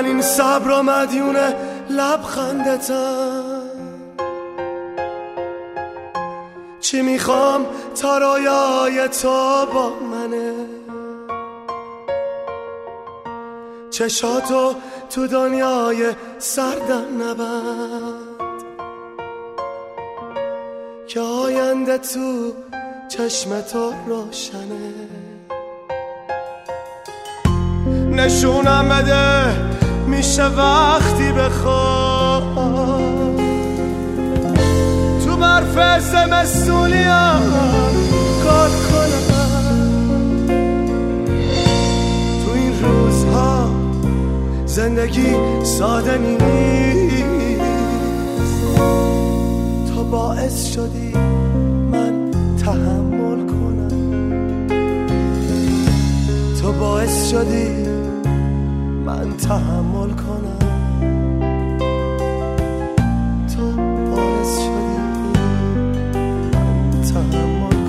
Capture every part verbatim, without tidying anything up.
من این صبر و مدیون لبخندتم. چی میخوام تا رویای تو با منه، چشاتو تو دنیای سردم نبند که آینده تو چشم تو روشنه. نشونم بده میشه وقتی بخوام تو برف زمستونیم کار کنم. تو این روزها زندگی ساده نیست، تو باعث شدی من تحمل کنم، تو باعث شدی من تحمل کنم، تو باعث شدی من تحمل کنم.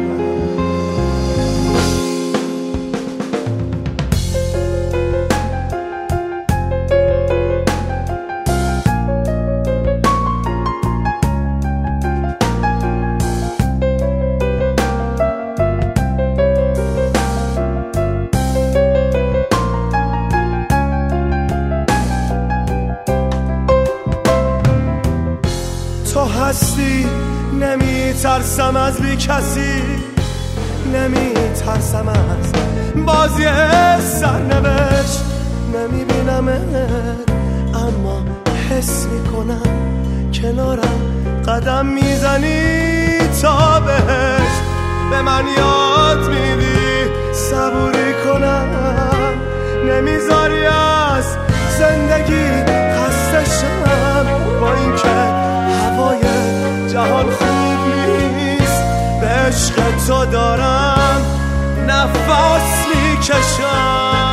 تو هستی نمی ترسم از بی کسی، نمی ترسم از بازی سرنوشت. نمی بینمت اما حس میکنم کنارم قدم میزنی تا بهشت. به من یاد میدی صبوری کنم، نمیذاری از زندگی خسته شم. با اینکه هوای جهان خوب نیست، به عشق تو دارم نفس میکشم.